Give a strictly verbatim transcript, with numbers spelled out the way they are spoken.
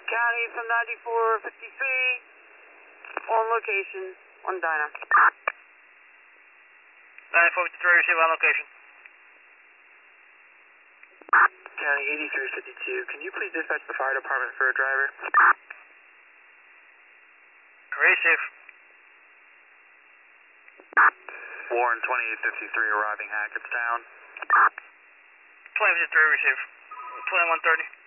County from ninety-four fifty-three, on location, on Dinah. ninety-four fifty-three, receive on location. County eighty-three fifty-two, can you please dispatch the fire department for a driver? Receive. Warren twenty-eight fifty-three arriving Hackettstown. twenty fifty-three, receive. twenty-one thirty.